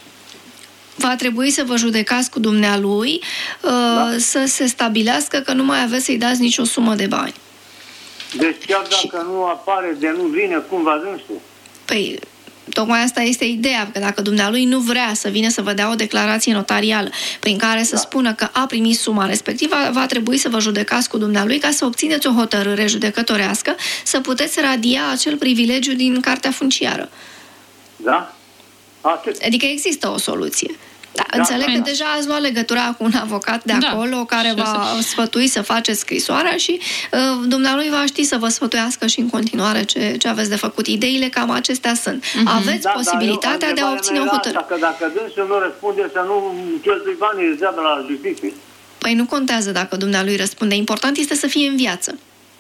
va trebui să vă judecați cu dumnealui, da. Să se stabilească că nu mai aveți să-i dați nicio sumă de bani. Deci chiar dacă și... nu apare, de nu vine, cum va dânsul? Păi, tocmai asta este ideea, că dacă dumnealui nu vrea să vină să vă dea o declarație notarială prin care să da. spună că a primit suma respectivă, va trebui să vă judecați cu dumnealui ca să obțineți o hotărâre judecătorească, să puteți radia acel privilegiu din cartea funciară. Da? Atât. Adică există o soluție. Da, da, înțeleg da, că da. deja ați luat legătura cu un avocat de acolo, da, care va sfătui să faceți scrisoarea și uh, dumnealui va ști să vă sfătuiască și în continuare ce, ce aveți de făcut. Ideile cam acestea sunt. Uh-huh. Aveți da, posibilitatea eu, de a obține o hotărâre. Că dacă dânsul nu răspunde, să nu cheltui banii de la justiție. Păi nu contează dacă dumnealui răspunde. Important este să fie în viață.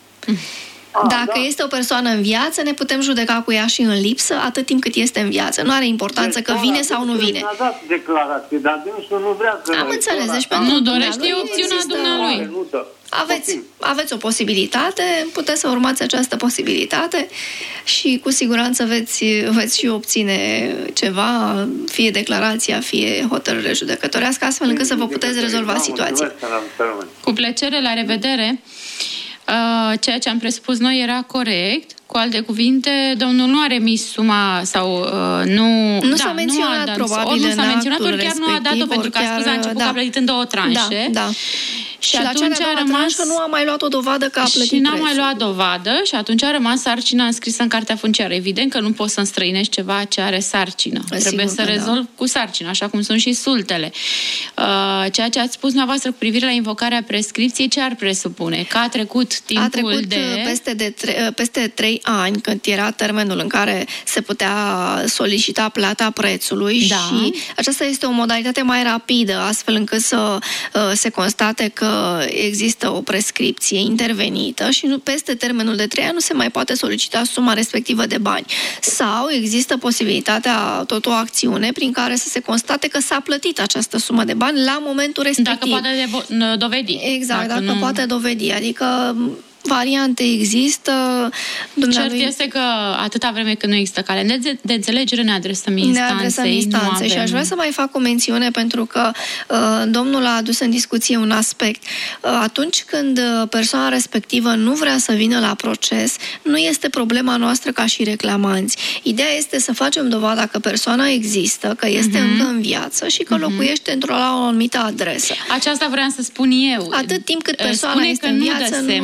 A, Dacă da. este o persoană în viață, ne putem judeca cu ea și în lipsă, atât timp cât este în viață. Nu are importanță deci, că vine sau nu vine. A dat declarație, dar dânsul nu vrea că... Am înțeles, deci pentru nu dorește opțiunea dumnealui. Aveți, aveți o posibilitate, puteți să urmați această posibilitate și cu siguranță veți, veți și obține ceva, fie declarația, fie hotărâre judecătorească, astfel încât să vă puteți rezolva situația. Cu plăcere, la revedere! Uh, ceea ce am presupus noi era corect. Cu alte cuvinte, domnul nu a remis suma sau uh, nu... Nu da, s-a menționat, nu a dat, probabil, ori nu s-a menționat, ori chiar nu a dat-o, pentru că a spus la început da. că a plătit în două tranșe. Da, da. Și, și atunci a rămas... nu a mai luat o dovadă că a plătit Și n-a prețul. mai luat dovadă și atunci a rămas sarcina înscrisă în cartea funciară. Evident că nu poți să înstrăinești ceva ce are sarcină. Sigur, trebuie să rezolvi da. cu sarcină, așa cum sunt și sultele. Uh, ceea ce ați spus dumneavoastră cu privire la invocarea prescripției, ce ar presupune? Că a trecut timpul a trecut de... peste, de tre- peste trei ani, când era termenul în care se putea solicita plata prețului da. și aceasta este o modalitate mai rapidă, astfel încât să uh, se constate că există o prescripție intervenită și nu, peste termenul de trei ani nu se mai poate solicita suma respectivă de bani. Sau există posibilitatea, tot o acțiune prin care să se constate că s-a plătit această sumă de bani la momentul respectiv. Dacă poate dovedi. Exact, dacă, dacă nu... poate dovedi. Adică variante există. Dumnealui... Cert este că atâta vreme când nu există cale de înțelegere, ne adresăm instanței. Ne adresăm instanței și aș vrea să mai fac o mențiune pentru că uh, domnul a adus în discuție un aspect. Uh, atunci când persoana respectivă nu vrea să vină la proces, nu este problema noastră ca și reclamanți. Ideea este să facem dovada că persoana există, că este uh-huh. încă în viață și că uh-huh. locuiește într-o la o anumită adresă. Aceasta vreau să spun eu. Atât timp cât persoana Spune este în viață, nu dă semne, nu este.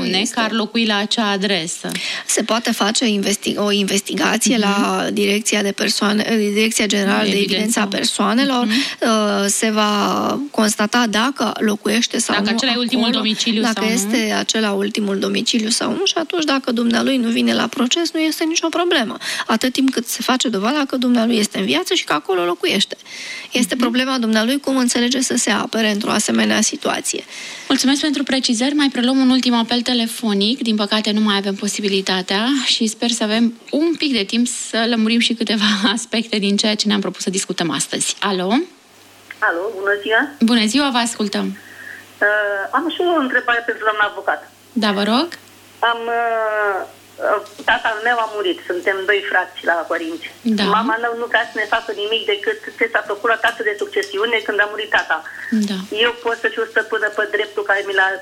ar locui la acea adresă. Se poate face investi- o investigație uh-huh. la Direcția de persoane, Direcția Generală de, de Evidență a Persoanelor. Uh-huh. Se va constata dacă locuiește sau dacă nu acela e ultimul domiciliu dacă sau este nu. acela ultimul domiciliu sau nu, și atunci dacă dumnealui nu vine la proces, nu este nicio problemă. Atât timp cât se face dovada că dumnealui este în viață și că acolo locuiește. Este uh-huh. problema dumnealui cum înțelege să se apere într-o asemenea situație. Mulțumesc pentru precizări. Mai preluăm un ultim apel telefonic. Din păcate nu mai avem posibilitatea și sper să avem un pic de timp să lămurim și câteva aspecte din ceea ce ne-am propus să discutăm astăzi. Alo? Alo, bună ziua! Bună ziua, vă ascultăm! Uh, am și o întrebare pentru doamna avocat. Da, vă rog. Am... Uh, tatăl meu a murit, suntem doi frați la părinți. Da. Mama nu, nu vrea să ne facă nimic decât ce s-a făcut la tață de succesiune când a murit tata. Da. Eu pot să fiu stăpână pe dreptul care mi l-a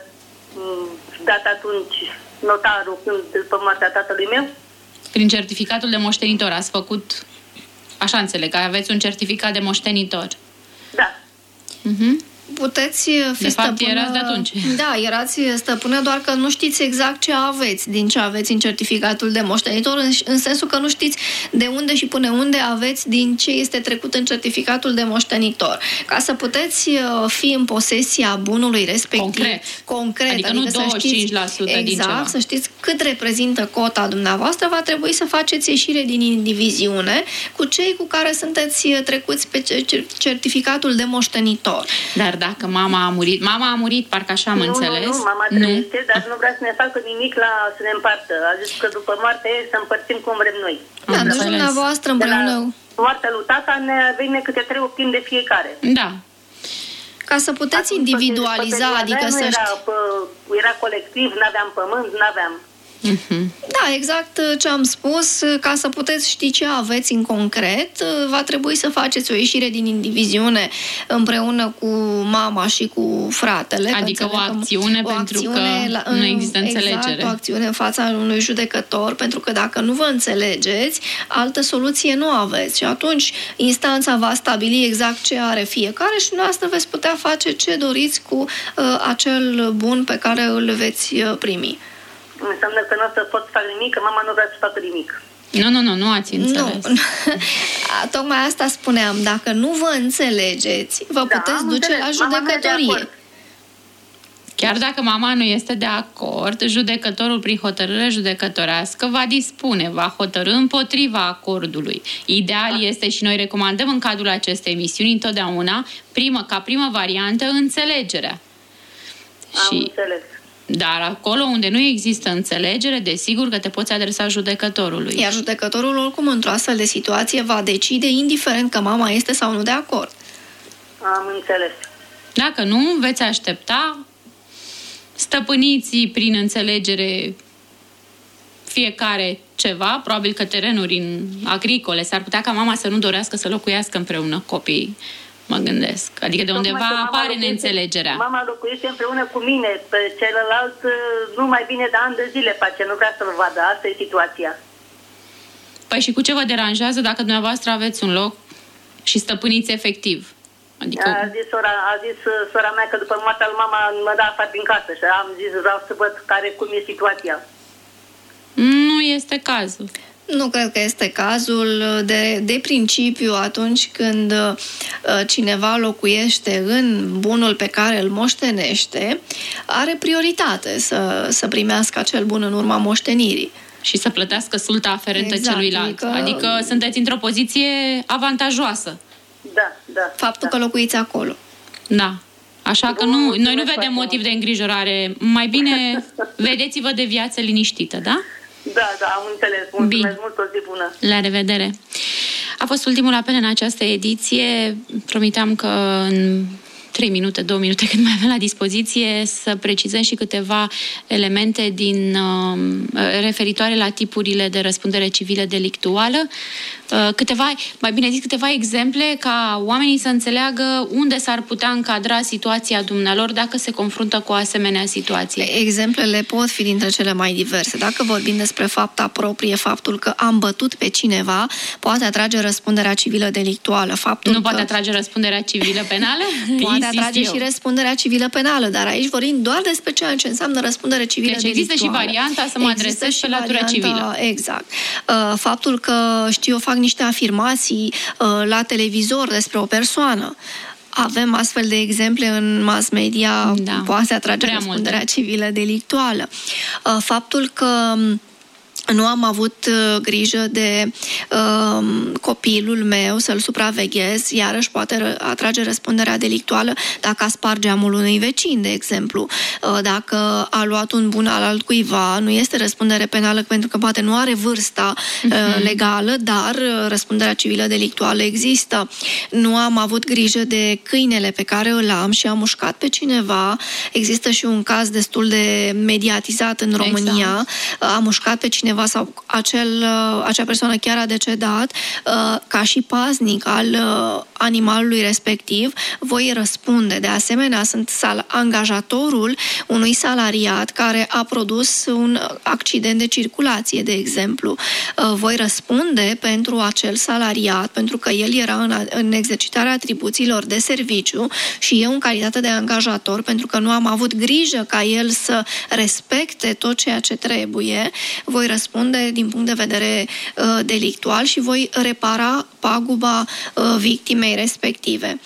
dat atunci notarul când, după moartea tatălui meu? Prin certificatul de moștenitor ați făcut, așa înțeleg, că aveți un certificat de moștenitor. Da. Mhm. Puteți fi de fapt, stăpână... erați de atunci. Da, erați stăpână, doar că nu știți exact ce aveți din ce aveți în certificatul de moștenitor, în, în sensul că nu știți de unde și până unde aveți din ce este trecut în certificatul de moștenitor. Ca să puteți fi în posesia bunului respectiv, concret, concret adică, adică nu douăzeci și cinci la sută exact, din ceva. Să știți cât reprezintă cota dumneavoastră, va trebui să faceți ieșire din indiviziune cu cei cu care sunteți trecuți pe certificatul de moștenitor. Dar dacă mama a murit, mama a murit, parcă așa am nu, înțeles. Nu, nu, mama trăiește, dar nu vrea să ne facă nimic la să ne împartă. A zis că după moarte să împărțim cum vrem noi. Da, deci dumneavoastră împreună... Moartea lui tata ne vine câte trei optimi de fiecare. Da. Ca să puteți atunci, individualiza, adică să era, era colectiv, n-aveam pământ, n-aveam. Da, exact ce am spus, ca să puteți ști ce aveți în concret, va trebui să faceți o ieșire din indiviziune împreună cu mama și cu fratele. Adică o acțiune, o pentru acțiune, că la, nu există înțelegere. Exact, o acțiune în fața unui judecător, pentru că dacă nu vă înțelegeți, altă soluție nu aveți. Și atunci instanța va stabili exact ce are fiecare și dumneavoastră veți putea face ce doriți cu uh, acel bun pe care îl veți uh, primi. Înseamnă că nu o să pot face nimic, că mama nu vrea să facă nimic. Nu, nu, nu, nu ați înțeles. Nu. Tocmai asta spuneam. Dacă nu vă înțelegeți, vă da, puteți duce înțeles. la judecătorie. Chiar dacă mama nu este de acord, judecătorul prin hotărâre judecătorească va dispune, va hotărî împotriva acordului. Ideal da. este și noi recomandăm în cadrul acestei emisiuni întotdeauna, primă, ca primă variantă, înțelegerea. Am și... înțeles. Dar acolo unde nu există înțelegere, desigur că te poți adresa judecătorului. Iar judecătorul, oricum, într-o astfel de situație, va decide, indiferent că mama este sau nu de acord. Am înțeles. Dacă nu, veți aștepta, stăpâniți prin înțelegere fiecare ceva, probabil că terenuri în agricole, s-ar putea ca mama să nu dorească să locuiască împreună copiii. Mă gândesc. Adică de undeva apare neînțelegerea. Mama locuiește împreună cu mine, pe celălalt nu mai bine de ani de zile face, nu vrea să-l vadă. Asta e situația. Păi și cu ce vă deranjează dacă dumneavoastră aveți un loc și stăpâniți efectiv? Adică... A zis sora, a zis sora mea că după moartea lui mama mă da afară din casă și am zis vreau să văd care, cum e situația. Nu este cazul. Nu cred că este cazul. De, de principiu, atunci când uh, cineva locuiește în bunul pe care îl moștenește, are prioritate să, să primească acel bun în urma moștenirii. Și să plătească sulta aferentă exact, celuilalt. Adică... adică sunteți într-o poziție avantajoasă. Da, da. Faptul da. că locuiți acolo. Da. Așa că nu, noi nu vedem motiv de îngrijorare. Mai bine vedeți-vă de viață liniștită, da? Da, da, am înțeles. Mulțumesc Bine. mult, o zi bună. La revedere. A fost ultimul apel în această ediție. Promiteam că în trei minute, două minute, cât mai avem la dispoziție, să precizăm și câteva elemente din uh, referitoare la tipurile de răspundere civilă delictuală. Uh, câteva, mai bine zis, câteva exemple ca oamenii să înțeleagă unde s-ar putea încadra situația dumnealor dacă se confruntă cu o asemenea situație. Exemplele pot fi dintre cele mai diverse. Dacă vorbim despre fapta proprie, faptul că am bătut pe cineva, poate atrage răspunderea civilă delictuală. Faptul nu că... poate atrage răspunderea civilă penală? Poate poate atrage eu. și răspunderea civilă penală, dar aici vorbim doar despre ceea ce înseamnă răspundere civilă deci delictuală. Există și varianta să mă adresez pe latură civilă. Exact. Faptul că, știu, eu fac niște afirmații la televizor despre o persoană, avem astfel de exemple în mass media, da, poate atrage răspunderea multe. civilă delictuală. Faptul că nu am avut uh, grijă de uh, copilul meu, să-l supraveghez, iarăși poate atrage răspunderea delictuală dacă a spart geamul unui vecin, de exemplu. Uh, dacă a luat un bun al altcuiva, nu este răspundere penală pentru că poate nu are vârsta uh, uh-huh. legală, dar uh, răspunderea civilă delictuală există. Nu am avut grijă de câinele pe care îl am și am mușcat pe cineva. Există și un caz destul de mediatizat în România. Exact. Uh, am mușcat pe cineva sau acel, acea persoană chiar a decedat, ca și paznic al animalului respectiv, voi răspunde. De asemenea, sunt angajatorul unui salariat care a produs un accident de circulație, de exemplu. Voi răspunde pentru acel salariat, pentru că el era în, în exercitarea atribuțiilor de serviciu și eu, în calitate de angajator, pentru că nu am avut grijă ca el să respecte tot ceea ce trebuie, voi răspunde din punct de vedere uh, delictual și voi repara paguba uh, victimei respective.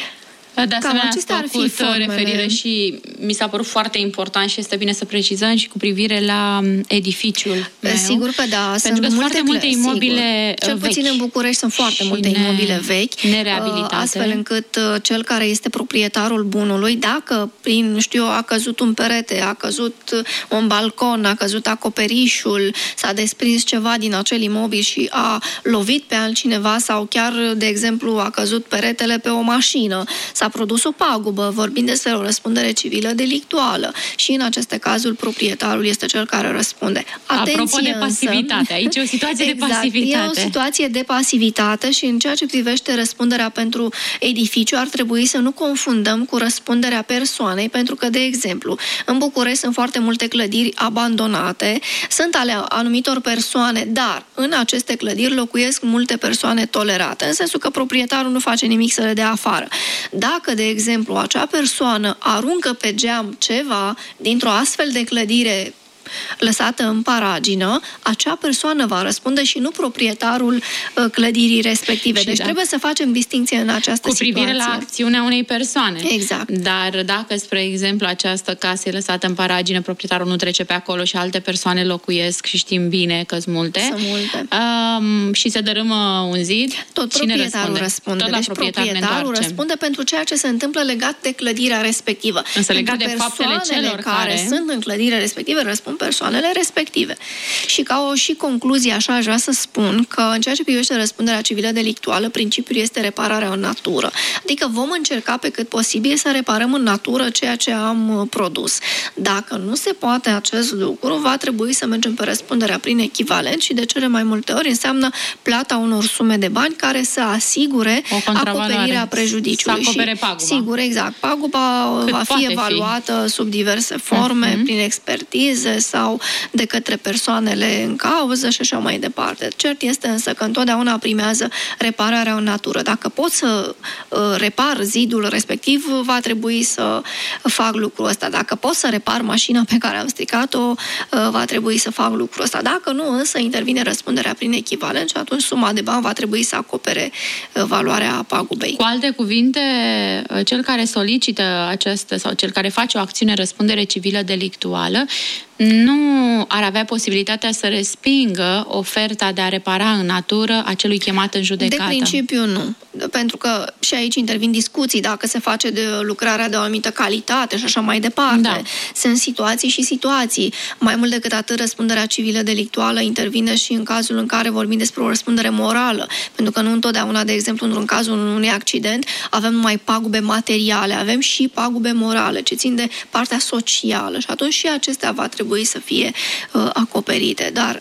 De asemenea, ați făcut referire și mi s-a părut foarte important și este bine să precizăm și cu privire la edificiul meu. Sigur că da, pentru sunt că multe, foarte multe imobile Cel vechi. puțin în București sunt foarte multe ne, imobile vechi, nereabilitate. Astfel încât cel care este proprietarul bunului, dacă prin, nu știu, a căzut un perete, a căzut un balcon, a căzut acoperișul, s-a desprins ceva din acel imobil și a lovit pe altcineva sau chiar, de exemplu, a căzut peretele pe o mașină, s-a produs o pagubă, vorbind despre o răspundere civilă delictuală și în aceste cazuri proprietarul este cel care răspunde. Atenție, apropo de pasivitate, însă, aici e o situație exact, de pasivitate. E o situație de pasivitate și în ceea ce privește răspunderea pentru edificiu ar trebui să nu confundăm cu răspunderea persoanei, pentru că, de exemplu, în București sunt foarte multe clădiri abandonate, sunt ale anumitor persoane, dar în aceste clădiri locuiesc multe persoane tolerate, în sensul că proprietarul nu face nimic să le dea afară. Dacă, de exemplu, acea persoană aruncă pe geam ceva dintr-o astfel de clădire lăsată în paragină, acea persoană va răspunde și nu proprietarul uh, clădirii respective. Și deci da. trebuie să facem distinție în această cu situație. Cu privire la acțiunea unei persoane. Exact. Dar dacă, spre exemplu, această casă e lăsată în paragină, proprietarul nu trece pe acolo și alte persoane locuiesc și știm bine că sunt multe, sunt multe. Um, și se dărâmă un zid, tot cine proprietarul răspunde? răspunde. Tot la deci proprietar proprietarul răspunde pentru ceea ce se întâmplă legat de clădirea respectivă. Însă legat de faptele celor care, care sunt în clădirea respectivă răspund persoanele respective. Și ca o și concluzie, așa aș vrea să spun că în ceea ce privește răspunderea civilă delictuală, principiul este repararea în natură. Adică vom încerca pe cât posibil să reparăm în natură ceea ce am produs. Dacă nu se poate acest lucru, va trebui să mergem pe răspunderea prin echivalent și de cele mai multe ori înseamnă plata unor sume de bani care să asigure acoperirea prejudiciului. Să acopere paguba. Sigur, exact. Paguba cât va fi evaluată fi. sub diverse forme, uh-huh. prin expertize sau de către persoanele în cauză și așa mai departe. Cert este însă că întotdeauna primează repararea în natură. Dacă pot să uh, repar zidul respectiv, va trebui să fac lucrul ăsta. Dacă pot să repar mașina pe care am stricat-o, uh, va trebui să fac lucrul ăsta. Dacă nu, însă intervine răspunderea prin echivalent și atunci suma de bani va trebui să acopere uh, valoarea pagubei. Cu alte cuvinte, cel care solicită această sau cel care face o acțiune răspundere civilă delictuală nu ar avea posibilitatea să respingă oferta de a repara în natură a celui chemat în judecată. De principiu nu. Pentru că și aici intervin discuții dacă se face de lucrarea de o anumită calitate și așa mai departe. Da. Sunt situații și situații. Mai mult decât atât, răspunderea civilă delictuală intervine și în cazul în care vorbim despre o răspundere morală. Pentru că nu întotdeauna, de exemplu, într-un caz unui accident, avem numai pagube materiale, avem și pagube morale, ce țin de partea socială. Și atunci și acestea va trebui să fie uh, acoperite. Dar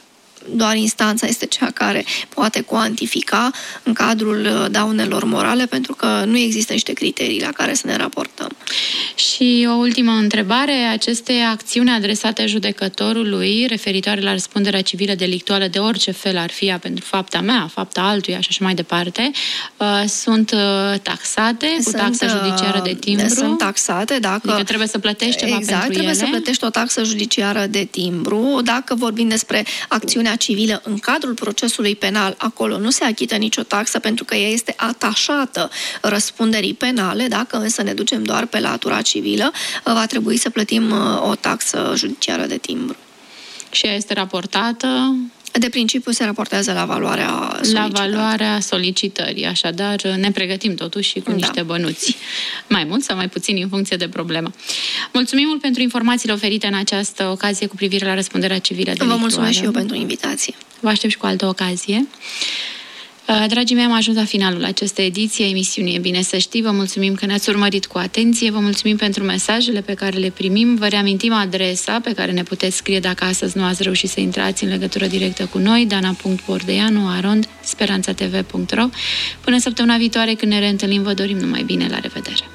doar instanța este cea care poate cuantifica în cadrul daunelor morale, pentru că nu există niște criterii la care să ne raportăm. Și o ultimă întrebare, aceste acțiuni adresate judecătorului referitoare la răspunderea civilă delictuală de orice fel ar fi ea, pentru fapta mea, fapta altuia și așa mai departe, sunt taxate cu sunt, taxa judiciară de timbru? Sunt taxate, dacă... Adică trebuie să plătești ceva exact, pentru trebuie ele? să plătești o taxă judiciară de timbru. Dacă vorbim despre acțiunea civilă în cadrul procesului penal, acolo nu se achită nicio taxă pentru că ea este atașată răspunderii penale. Dacă însă ne ducem doar pe latura civilă, va trebui să plătim o taxă judiciară de timbru. Și ea este raportată? De principiu se raportează la valoarea solicitării. La valoarea solicitării, așadar ne pregătim totuși cu niște da. bănuți. Mai mult sau mai puțin în funcție de problemă. Mulțumim mult pentru informațiile oferite în această ocazie cu privire la răspunderea civilă delictuală. Vă mulțumesc și eu pentru invitație. Vă aștept și cu altă ocazie. Dragii mei, am ajuns la finalul acestei ediții a emisiunii E Bine Să Știi. Vă mulțumim că ne-ați urmărit cu atenție, vă mulțumim pentru mesajele pe care le primim. Vă reamintim adresa pe care ne puteți scrie dacă astăzi nu ați reușit să intrați în legătură directă cu noi, dana punct bordeanu arond speranța t v punct ro. Până săptămâna viitoare, când ne reîntâlnim, vă dorim numai bine, la revedere!